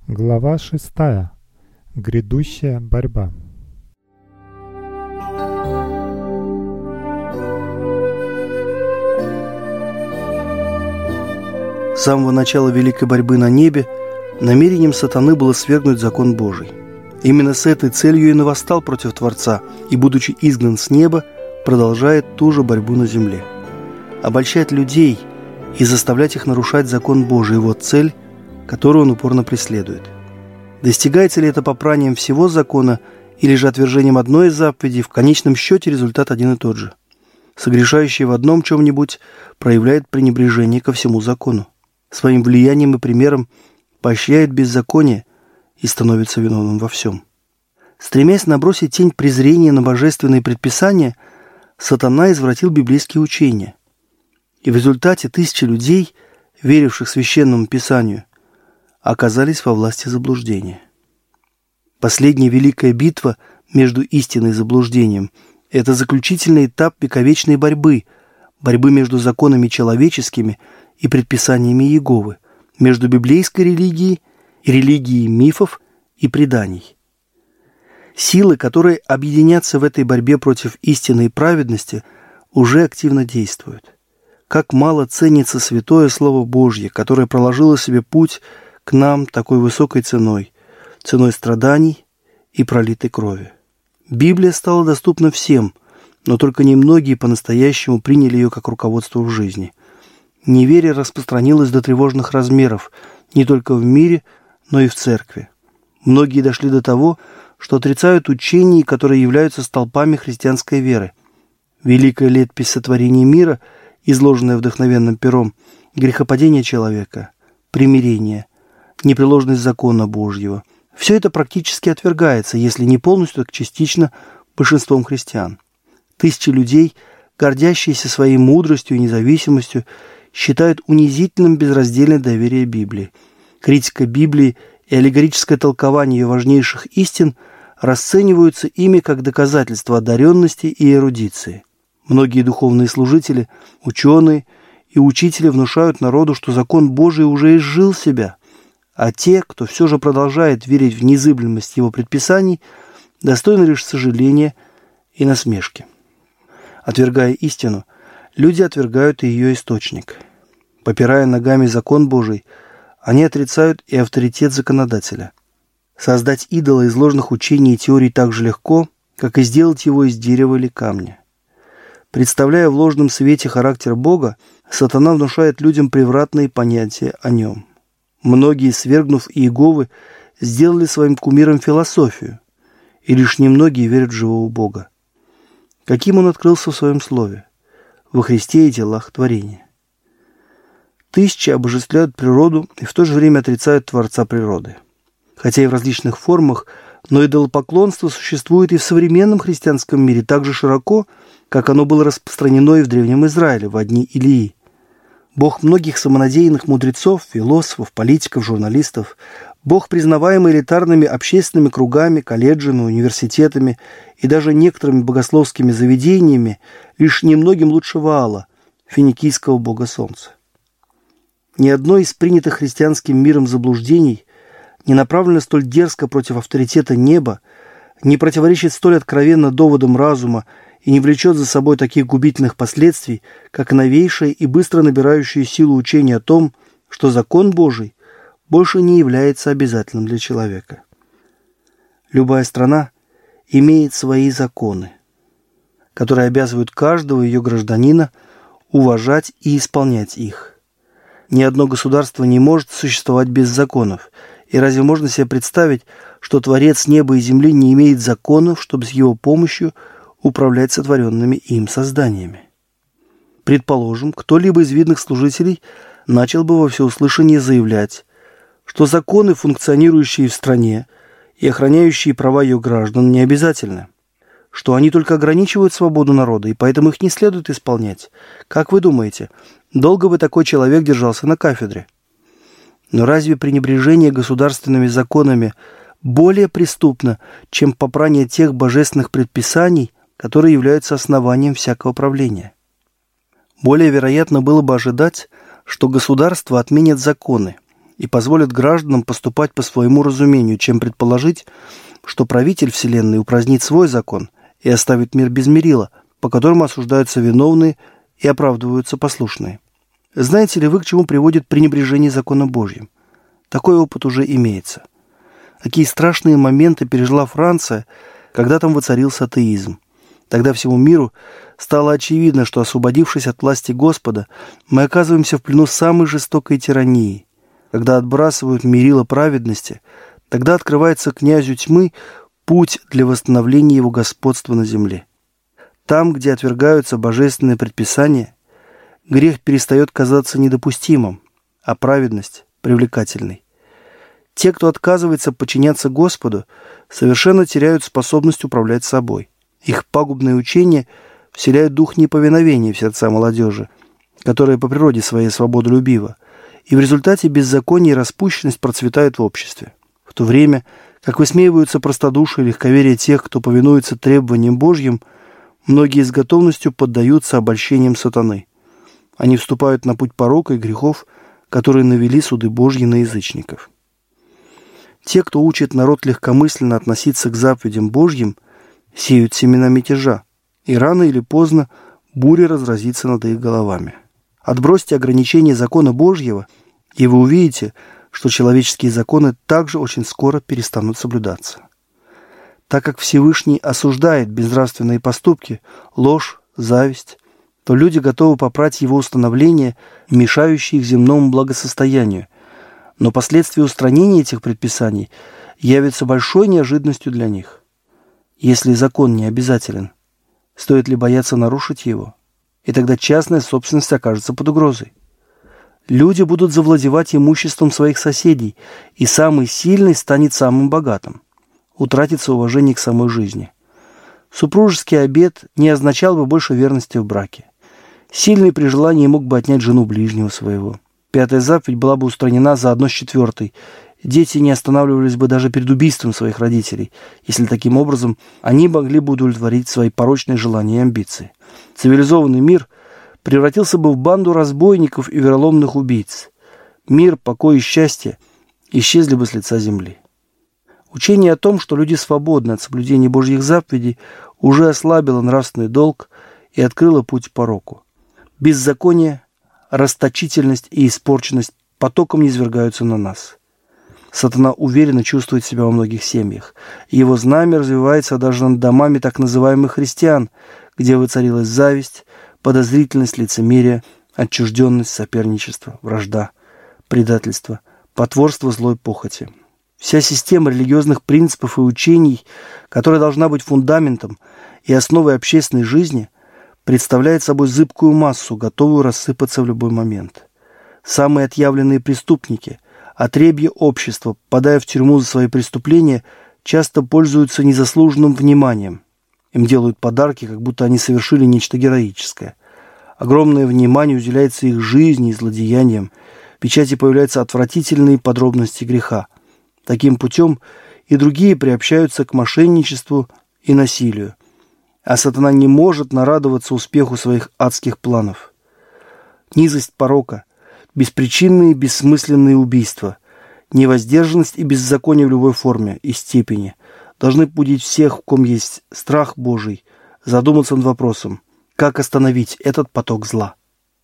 Глава 6. Грядущая борьба. С самого начала великой борьбы на небе намерением сатаны было свергнуть закон Божий. Именно с этой целью и восстал против Творца, и, будучи изгнан с неба, продолжает ту же борьбу на земле. Обольщать людей и заставлять их нарушать закон Божий – вот цель, которую он упорно преследует. Достигается ли это попранием всего закона или же отвержением одной из заповедей, в конечном счете результат один и тот же. Согрешающий в одном чем-нибудь проявляет пренебрежение ко всему закону. Своим влиянием и примером поощряет беззаконие и становится виновным во всем. Стремясь набросить тень презрения на божественные предписания, сатана извратил библейские учения. И в результате тысячи людей, веривших Священному Писанию, оказались во власти заблуждения. Последняя великая битва между истиной и заблуждением – это заключительный этап вековечной борьбы между законами человеческими и предписаниями Иеговы, между библейской религией и религией мифов и преданий. Силы, которые объединятся в этой борьбе против истины и праведности, уже активно действуют. Как мало ценится святое Слово Божье, которое проложило себе путь к нам такой высокой ценой страданий и пролитой крови. Библия стала доступна всем, но только немногие по-настоящему приняли ее как руководство в жизни. Неверие распространилось до тревожных размеров не только в мире, но и в церкви. Многие дошли до того, что отрицают учения, которые являются столпами христианской веры. Великая летопись сотворения мира, изложенная вдохновенным пером, грехопадение человека, примирение, непреложность закона Божьего. Все это практически отвергается, если не полностью, так частично, большинством христиан. Тысячи людей, гордящиеся своей мудростью и независимостью, считают унизительным безраздельное доверие Библии. Критика Библии и аллегорическое толкование ее важнейших истин расцениваются ими как доказательство одаренности и эрудиции. Многие духовные служители, ученые и учители внушают народу, что закон Божий уже изжил себя, а те, кто все же продолжает верить в незыблемость его предписаний, достойны лишь сожаления и насмешки. Отвергая истину, люди отвергают и ее источник. Попирая ногами закон Божий, они отрицают и авторитет законодателя. Создать идола из ложных учений и теорий так же легко, как и сделать его из дерева или камня. Представляя в ложном свете характер Бога, сатана внушает людям превратные понятия о нем. Многие, свергнув Иеговы, сделали своим кумиром философию, и лишь немногие верят в живого Бога. Каким он открылся в своем слове? Во Христе и делах творения. Тысячи обожествляют природу и в то же время отрицают Творца природы. Хотя и в различных формах, но идолопоклонство существует и в современном христианском мире так же широко, как оно было распространено и в Древнем Израиле, во дни Илии. Бог многих самонадеянных мудрецов, философов, политиков, журналистов, Бог, признаваемый элитарными общественными кругами, колледжами, университетами и даже некоторыми богословскими заведениями, лишь немногим лучше Ваала, финикийского бога солнца. Ни одно из принятых христианским миром заблуждений не направлено столь дерзко против авторитета неба, не противоречит столь откровенно доводам разума и не влечет за собой таких губительных последствий, как новейшее и быстро набирающее силу учение о том, что закон Божий больше не является обязательным для человека. Любая страна имеет свои законы, которые обязывают каждого ее гражданина уважать и исполнять их. Ни одно государство не может существовать без законов, и разве можно себе представить, что Творец неба и земли не имеет законов, чтобы с его помощью управлять сотворенными им созданиями? Предположим, кто-либо из видных служителей начал бы во всеуслышание заявлять, что законы, функционирующие в стране и охраняющие права ее граждан, не обязательны, что они только ограничивают свободу народа, и поэтому их не следует исполнять. Как вы думаете, долго бы такой человек держался на кафедре? Но разве пренебрежение государственными законами более преступно, чем попрание тех божественных предписаний, которые являются основанием всякого правления? Более вероятно было бы ожидать, что государства отменят законы, и позволят гражданам поступать по своему разумению, чем предположить, что правитель Вселенной упразднит свой закон и оставит мир без мерила, по которому осуждаются виновные и оправдываются послушные. Знаете ли вы, к чему приводит пренебрежение законом Божьим? Такой опыт уже имеется. Какие страшные моменты пережила Франция, когда там воцарился атеизм. Тогда всему миру стало очевидно, что, освободившись от власти Господа, мы оказываемся в плену самой жестокой тирании. Когда отбрасывают мерило праведности, тогда открывается князю тьмы путь для восстановления его господства на земле. Там, где отвергаются божественные предписания, грех перестает казаться недопустимым, а праведность – привлекательной. Те, кто отказывается подчиняться Господу, совершенно теряют способность управлять собой. Их пагубные учения вселяют дух неповиновения в сердца молодежи, которая по природе своей свободолюбива, и в результате беззаконие и распущенность процветают в обществе. В то время, как высмеиваются простодушие и легковерие тех, кто повинуется требованиям Божьим, многие с готовностью поддаются обольщениям сатаны. Они вступают на путь порока и грехов, которые навели суды Божьи на язычников. Те, кто учит народ легкомысленно относиться к заповедям Божьим, сеют семена мятежа, и рано или поздно буря разразится над их головами. Отбросьте ограничения закона Божьего, и вы увидите, что человеческие законы также очень скоро перестанут соблюдаться. Так как Всевышний осуждает безнравственные поступки, ложь, зависть, то люди готовы попрать его установления, мешающие их земному благосостоянию, но последствия устранения этих предписаний явятся большой неожиданностью для них. Если закон не обязателен, стоит ли бояться нарушить его? И тогда частная собственность окажется под угрозой. Люди будут завладевать имуществом своих соседей, и самый сильный станет самым богатым. Утратится уважение к самой жизни. Супружеский обет не означал бы больше верности в браке. Сильный при желании мог бы отнять жену ближнего своего. 5-я заповедь была бы устранена заодно с 4-й. Дети не останавливались бы даже перед убийством своих родителей, если таким образом они могли бы удовлетворить свои порочные желания и амбиции. Цивилизованный мир превратился бы в банду разбойников и вероломных убийц. Мир, покой и счастье исчезли бы с лица земли. Учение о том, что люди свободны от соблюдения Божьих заповедей, уже ослабило нравственный долг и открыло путь к пороку. Беззаконие, расточительность и испорченность потоком низвергаются на нас. Сатана уверенно чувствует себя во многих семьях. Его знамя развивается даже над домами так называемых христиан, где воцарилась зависть, подозрительность, лицемерие, отчужденность, соперничество, вражда, предательство, потворство злой похоти. Вся система религиозных принципов и учений, которая должна быть фундаментом и основой общественной жизни, представляет собой зыбкую массу, готовую рассыпаться в любой момент. Самые отъявленные преступники, отребья общества, попадая в тюрьму за свои преступления, часто пользуются незаслуженным вниманием. Им делают подарки, как будто они совершили нечто героическое. Огромное внимание уделяется их жизни и злодеяниям. В печати появляются отвратительные подробности греха. Таким путем и другие приобщаются к мошенничеству и насилию. А сатана не может нарадоваться успеху своих адских планов. Низость порока, беспричинные и бессмысленные убийства, невоздержанность и беззаконие в любой форме и степени должны побудить всех, в ком есть страх Божий, задуматься над вопросом, как остановить этот поток зла.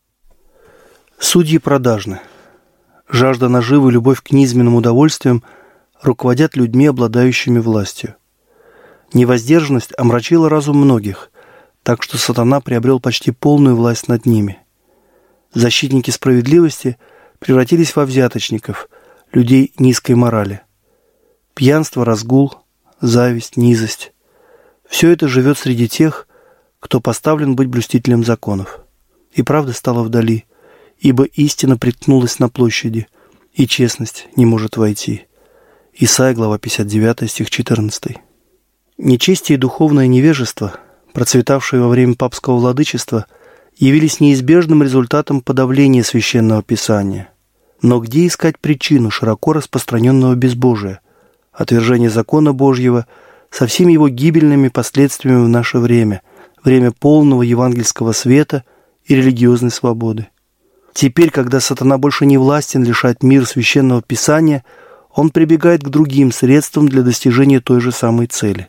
Судьи продажны. Жажда наживы и любовь к низменным удовольствиям руководят людьми, обладающими властью. Невоздержанность омрачила разум многих, так что сатана приобрел почти полную власть над ними. Защитники справедливости превратились во взяточников, людей низкой морали. Пьянство, разгул, зависть, низость – все это живет среди тех, кто поставлен быть блюстителем законов. И правда стала вдали, ибо истина приткнулась на площади, и честность не может войти. Исайя, глава 59, стих 14. Нечестие и духовное невежество, процветавшие во время папского владычества, явились неизбежным результатом подавления Священного Писания. Но где искать причину широко распространенного безбожия, отвержения закона Божьего со всеми его гибельными последствиями в наше время, время полного евангельского света и религиозной свободы? Теперь, когда сатана больше не властен лишать мир священного писания, он прибегает к другим средствам для достижения той же самой цели.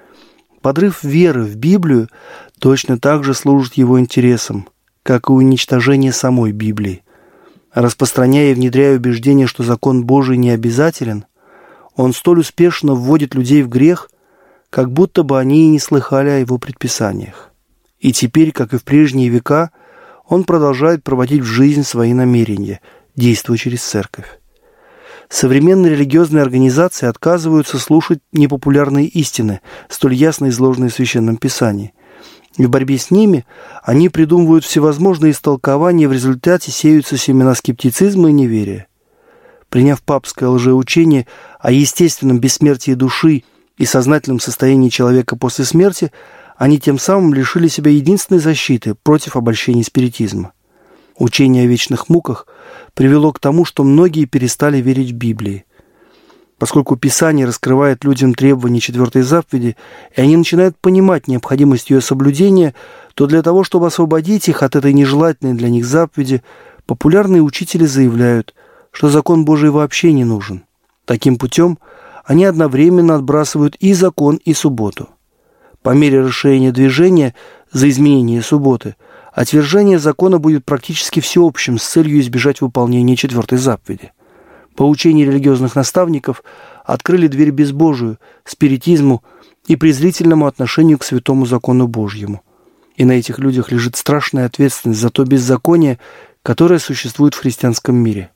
Подрыв веры в Библию точно так же служит его интересам, как и уничтожение самой Библии. Распространяя и внедряя убеждение, что закон Божий не обязателен, он столь успешно вводит людей в грех, как будто бы они и не слыхали о его предписаниях. И теперь, как и в прежние века, он продолжает проводить в жизнь свои намерения, действуя через церковь. Современные религиозные организации отказываются слушать непопулярные истины, столь ясно изложенные в Священном Писании. И в борьбе с ними они придумывают всевозможные истолкования, в результате сеются семена скептицизма и неверия. Приняв папское лжеучение о естественном бессмертии души и сознательном состоянии человека после смерти, они тем самым лишили себя единственной защиты против обольщения спиритизма. Учение о вечных муках привело к тому, что многие перестали верить в Библию. Поскольку Писание раскрывает людям требования 4 заповеди, и они начинают понимать необходимость ее соблюдения, то для того, чтобы освободить их от этой нежелательной для них заповеди, популярные учители заявляют, что закон Божий вообще не нужен. Таким путем они одновременно отбрасывают и закон, и субботу. По мере расширения движения за изменение субботы, отвержение закона будет практически всеобщим с целью избежать выполнения 4 заповеди. Поучения религиозных наставников открыли дверь безбожию, спиритизму и презрительному отношению к святому закону Божьему. И на этих людях лежит страшная ответственность за то беззаконие, которое существует в христианском мире.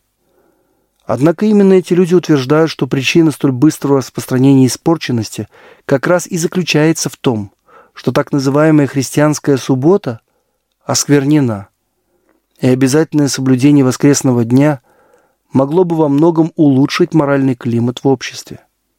Однако именно эти люди утверждают, что причина столь быстрого распространения испорченности как раз и заключается в том, что так называемая христианская суббота осквернена, и обязательное соблюдение воскресного дня могло бы во многом улучшить моральный климат в обществе.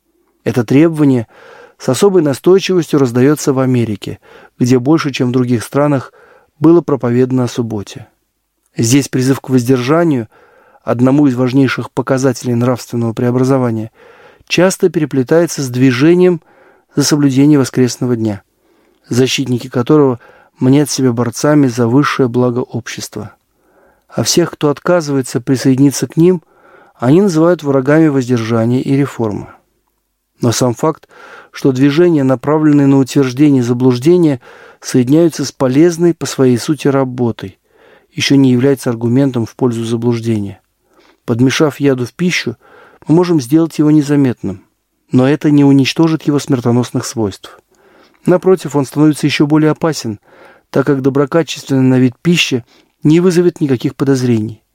Это требование с особой настойчивостью раздается в Америке, где больше, чем в других странах, было проповедано о субботе. Здесь призыв к воздержанию, одному из важнейших показателей нравственного преобразования, часто переплетается с движением за соблюдение воскресного дня, защитники которого мнят себя борцами за высшее благо общества. А всех, кто отказывается присоединиться к ним, они называют врагами воздержания и реформы. Но сам факт, что движения, направленные на утверждение заблуждения, соединяются с полезной по своей сути работой, еще не является аргументом в пользу заблуждения. Подмешав яду в пищу, мы можем сделать его незаметным, но это не уничтожит его смертоносных свойств. Напротив, он становится еще более опасен, так как доброкачественный на вид пищи не вызовет никаких подозрений.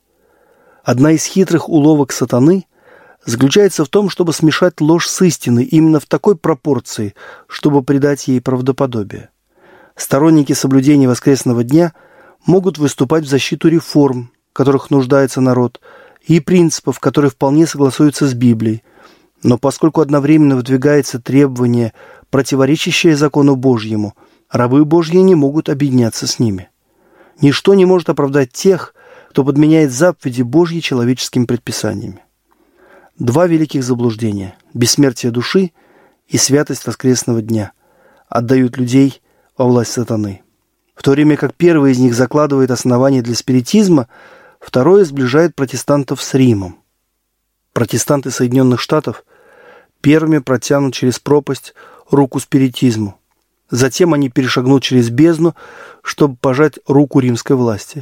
Одна из хитрых уловок сатаны заключается в том, чтобы смешать ложь с истиной именно в такой пропорции, чтобы придать ей правдоподобие. Сторонники соблюдения воскресного дня могут выступать в защиту реформ, в которых нуждается народ, и принципов, которые вполне согласуются с Библией. Но поскольку одновременно выдвигается требование, противоречащее закону Божьему, рабы Божьи не могут объединяться с ними. Ничто не может оправдать тех, кто подменяет заповеди Божьи человеческими предписаниями. Два великих заблуждения – бессмертие души и святость воскресного дня – отдают людей во власть сатаны. В то время как первый из них закладывает основания для спиритизма, второе сближает протестантов с Римом. Протестанты Соединенных Штатов первыми протянут через пропасть руку спиритизму. Затем они перешагнут через бездну, чтобы пожать руку римской власти.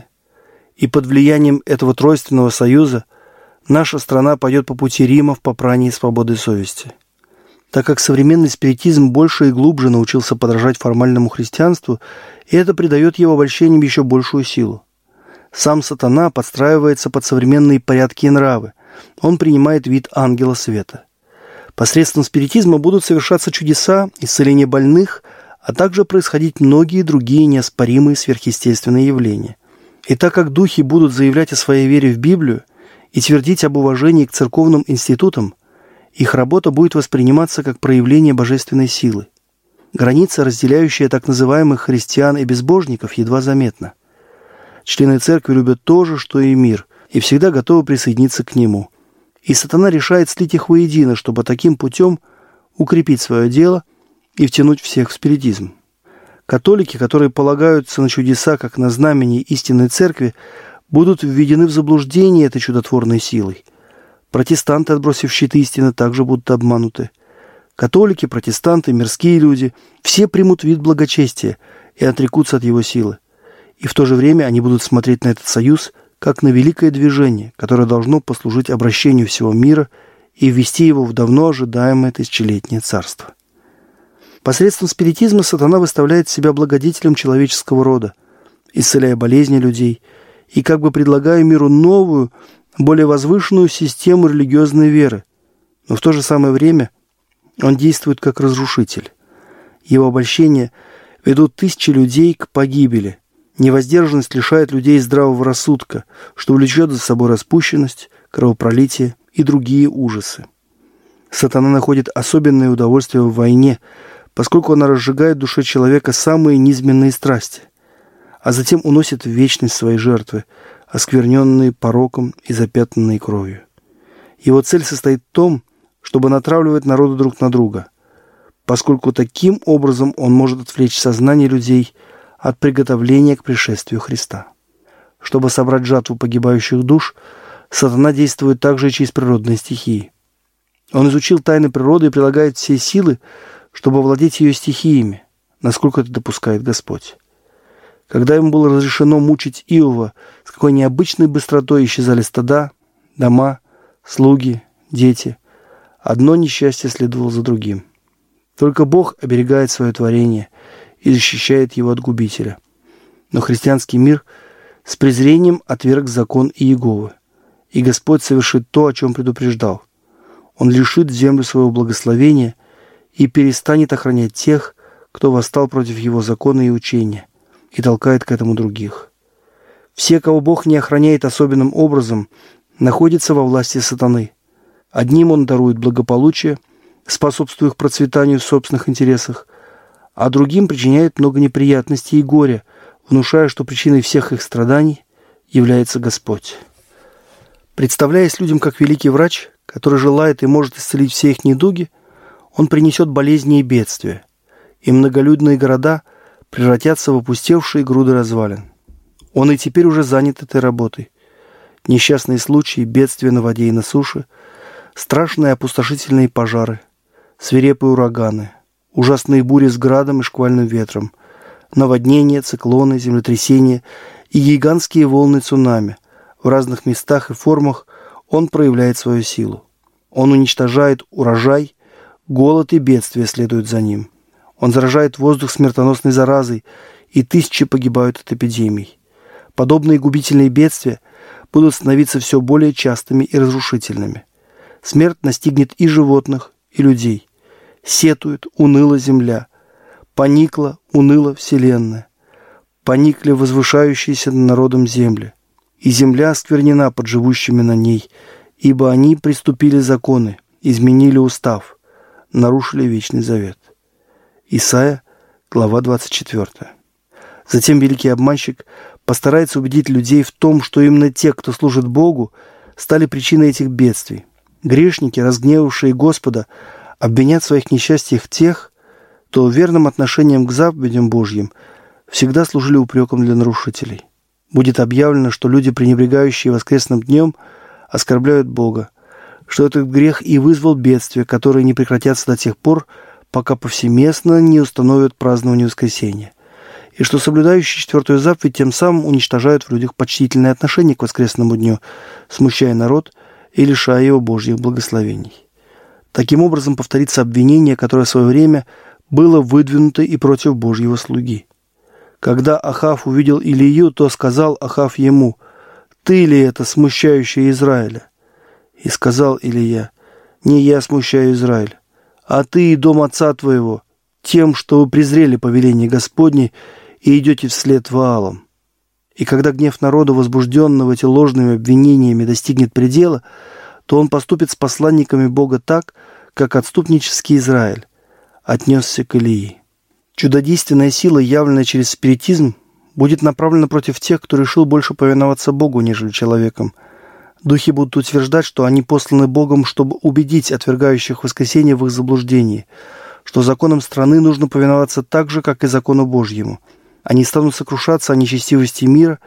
И под влиянием этого тройственного союза наша страна пойдет по пути Рима в попрании свободы совести. Так как современный спиритизм больше и глубже научился подражать формальному христианству, и это придает его обольщениям еще большую силу. Сам сатана подстраивается под современные порядки и нравы. Он принимает вид ангела света. Посредством спиритизма будут совершаться чудеса, исцеление больных, а также происходить многие другие неоспоримые сверхъестественные явления. И так как духи будут заявлять о своей вере в Библию и твердить об уважении к церковным институтам, их работа будет восприниматься как проявление божественной силы. Граница, разделяющая так называемых христиан и безбожников, едва заметна. Члены церкви любят то же, что и мир, и всегда готовы присоединиться к нему. И сатана решает слить их воедино, чтобы таким путем укрепить свое дело и втянуть всех в спиритизм. Католики, которые полагаются на чудеса как на знамение истинной церкви, будут введены в заблуждение этой чудотворной силой. Протестанты, отбросив щиты истины, также будут обмануты. Католики, протестанты, мирские люди – все примут вид благочестия и отрекутся от его силы. И в то же время они будут смотреть на этот союз как на великое движение, которое должно послужить обращению всего мира и ввести его в давно ожидаемое тысячелетнее царство. Посредством спиритизма сатана выставляет себя благодетелем человеческого рода, исцеляя болезни людей и как бы предлагая миру новую, более возвышенную систему религиозной веры. Но в то же самое время он действует как разрушитель. Его обольщения ведут тысячи людей к погибели. Невоздержанность лишает людей здравого рассудка, что влечет за собой распущенность, кровопролитие и другие ужасы. Сатана находит особенное удовольствие в войне, поскольку она разжигает в душе человека самые низменные страсти, а затем уносит в вечность свои жертвы, оскверненные пороком и запятнанные кровью. Его цель состоит в том, чтобы натравливать народы друг на друга, поскольку таким образом он может отвлечь сознание людей от приготовления к пришествию Христа. Чтобы собрать жатву погибающих душ, сатана действует также и через природные стихии. Он изучил тайны природы и прилагает все силы, чтобы овладеть ее стихиями, насколько это допускает Господь. Когда ему было разрешено мучить Иова, с какой необычной быстротой исчезали стада, дома, слуги, дети. Одно несчастье следовало за другим. Только Бог оберегает свое творение и защищает его от губителя. Но христианский мир с презрением отверг закон Иеговы, и Господь совершит то, о чем предупреждал. Он лишит землю своего благословения и перестанет охранять тех, кто восстал против его закона и учения, и толкает к этому других. Все, кого Бог не охраняет особенным образом, находятся во власти сатаны. Одним он дарует благополучие, способствуя их процветанию в собственных интересах, а другим причиняет много неприятностей и горя, внушая, что причиной всех их страданий является Господь. Представляясь людям как великий врач, который желает и может исцелить все их недуги, он принесет болезни и бедствия, и многолюдные города превратятся в опустевшие груды развалин. Он и теперь уже занят этой работой. Несчастные случаи, бедствия на воде и на суше, страшные опустошительные пожары, свирепые ураганы, ужасные бури с градом и шквальным ветром, наводнения, циклоны, землетрясения и гигантские волны цунами. В разных местах и формах он проявляет свою силу. Он уничтожает урожай, голод и бедствия следуют за ним. Он заражает воздух смертоносной заразой, и тысячи погибают от эпидемий. Подобные губительные бедствия будут становиться все более частыми и разрушительными. Смерть настигнет и животных, и людей. Сетует, уныла земля. Поникла, уныла вселенная. Поникли возвышающиеся над народом земли. И земля осквернена под живущими на ней, ибо они приступили законы, изменили устав, нарушили вечный завет. Исайя, глава 24. Затем великий обманщик постарается убедить людей в том, что именно те, кто служит Богу, стали причиной этих бедствий. Грешники, разгневавшие Господа, обвинят в своих несчастьях тех, кто верным отношением к заповедям Божьим всегда служили упреком для нарушителей. Будет объявлено, что люди, пренебрегающие воскресным днем, оскорбляют Бога, что этот грех и вызвал бедствия, которые не прекратятся до тех пор, пока повсеместно не установят празднование воскресения, и что соблюдающие четвертую заповедь тем самым уничтожают в людях почтительное отношение к воскресному дню, смущая народ и лишая его Божьих благословений. Таким образом повторится обвинение, которое в свое время было выдвинуто и против Божьего слуги. Когда Ахав увидел Илию, то сказал Ахав ему: «Ты ли это, смущающий Израиля?» И сказал Илия: «Не я смущаю Израиль, а ты и дом отца твоего, тем, что вы презрели повеление Господне и идете вслед Ваалам». И когда гнев народа, возбужденного эти ложными обвинениями, достигнет предела, то он поступит с посланниками Бога так, как отступнический Израиль отнесся к Илии. Чудодейственная сила, явленная через спиритизм, будет направлена против тех, кто решил больше повиноваться Богу, нежели человеком. Духи будут утверждать, что они посланы Богом, чтобы убедить отвергающих воскресение в их заблуждении, что законам страны нужно повиноваться так же, как и закону Божьему. Они станут сокрушаться о нечестивости мира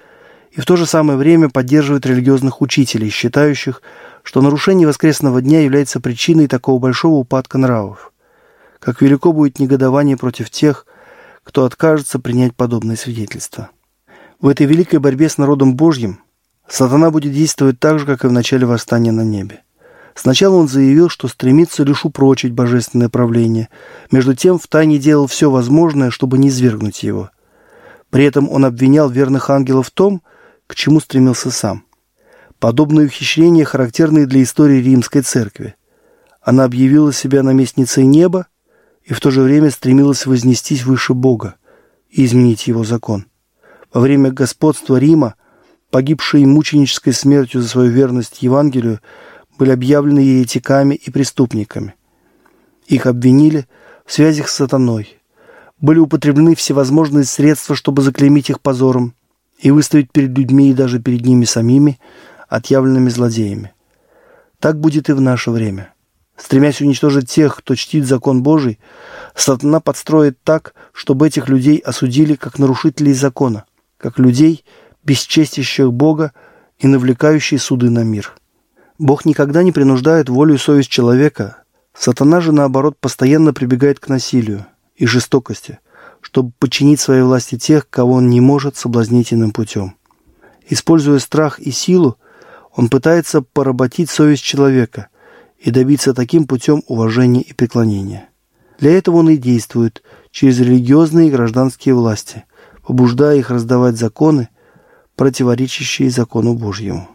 и в то же самое время поддерживает религиозных учителей, считающих, что нарушение воскресного дня является причиной такого большого упадка нравов. Как велико будет негодование против тех, кто откажется принять подобные свидетельства. В этой великой борьбе с народом Божьим сатана будет действовать так же, как и в начале восстания на небе. Сначала он заявил, что стремится лишь упрочить божественное правление, между тем втайне делал все возможное, чтобы низвергнуть его. При этом он обвинял верных ангелов в том, к чему стремился сам. Подобные ухищрения характерны для истории Римской Церкви. Она объявила себя наместницей неба и в то же время стремилась вознестись выше Бога и изменить его закон. Во время господства Рима погибшие мученической смертью за свою верность Евангелию были объявлены еретиками и преступниками. Их обвинили в связях с сатаной. Были употреблены всевозможные средства, чтобы заклеймить их позором и выставить перед людьми и даже перед ними самими отъявленными злодеями. Так будет и в наше время. Стремясь уничтожить тех, кто чтит закон Божий, сатана подстроит так, чтобы этих людей осудили как нарушителей закона, как людей, бесчестящих Бога и навлекающих суды на мир. Бог никогда не принуждает волю и совесть человека. Сатана же, наоборот, постоянно прибегает к насилию и жестокости, чтобы подчинить своей власти тех, кого он не может соблазнить иным путем. Используя страх и силу, он пытается поработить совесть человека и добиться таким путем уважения и преклонения. Для этого он и действует через религиозные и гражданские власти, побуждая их раздавать законы, противоречащие закону Божьему.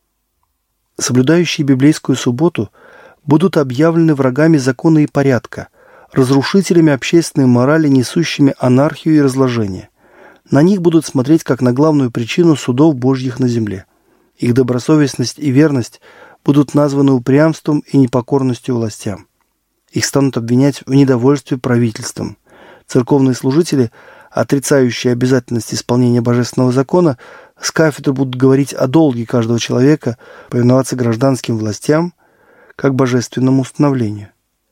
Соблюдающие библейскую субботу будут объявлены врагами закона и порядка, разрушителями общественной морали, несущими анархию и разложение. На них будут смотреть как на главную причину судов Божьих на земле. Их добросовестность и верность будут названы упрямством и непокорностью властям. Их станут обвинять в недовольстве правительством. Церковные служители, отрицающие обязательность исполнения божественного закона, с кафедры будут говорить о долге каждого человека повиноваться гражданским властям как божественному установлению.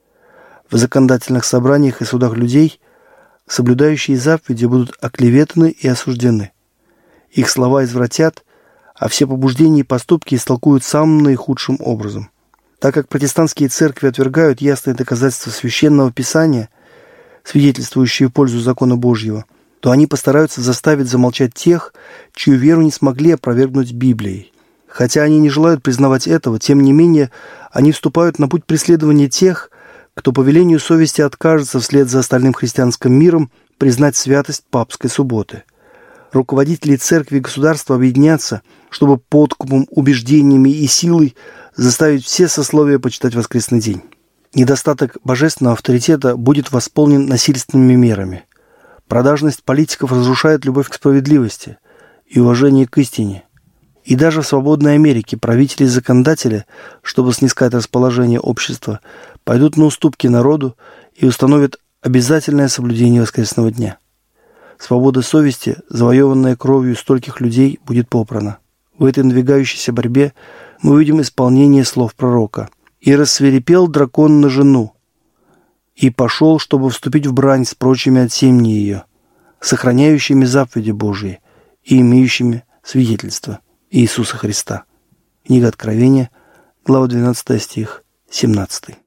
В законодательных собраниях и судах людей соблюдающие заповеди будут оклеветаны и осуждены. Их слова извратят, а все побуждения и поступки истолкуют самым наихудшим образом. Так как протестантские церкви отвергают ясные доказательства Священного Писания, свидетельствующие в пользу закона Божьего, то они постараются заставить замолчать тех, чью веру не смогли опровергнуть Библией. Хотя они не желают признавать этого, тем не менее они вступают на путь преследования тех, кто по велению совести откажется вслед за остальным христианским миром признать святость папской субботы. Руководители церкви и государства объединятся, чтобы подкупом, убеждениями и силой заставить все сословия почитать воскресный день. Недостаток божественного авторитета будет восполнен насильственными мерами. Продажность политиков разрушает любовь к справедливости и уважение к истине. И даже в свободной Америке правители и законодатели, чтобы снискать расположение общества, пойдут на уступки народу и установят обязательное соблюдение воскресного дня. Свобода совести, завоеванная кровью стольких людей, будет попрана. В этой надвигающейся борьбе мы увидим исполнение слов пророка. «И рассвирепел дракон на жену, и пошел, чтобы вступить в брань с прочими от семьи ее, сохраняющими заповеди Божии и имеющими свидетельство Иисуса Христа». Книга Откровения, глава 12, стих 17.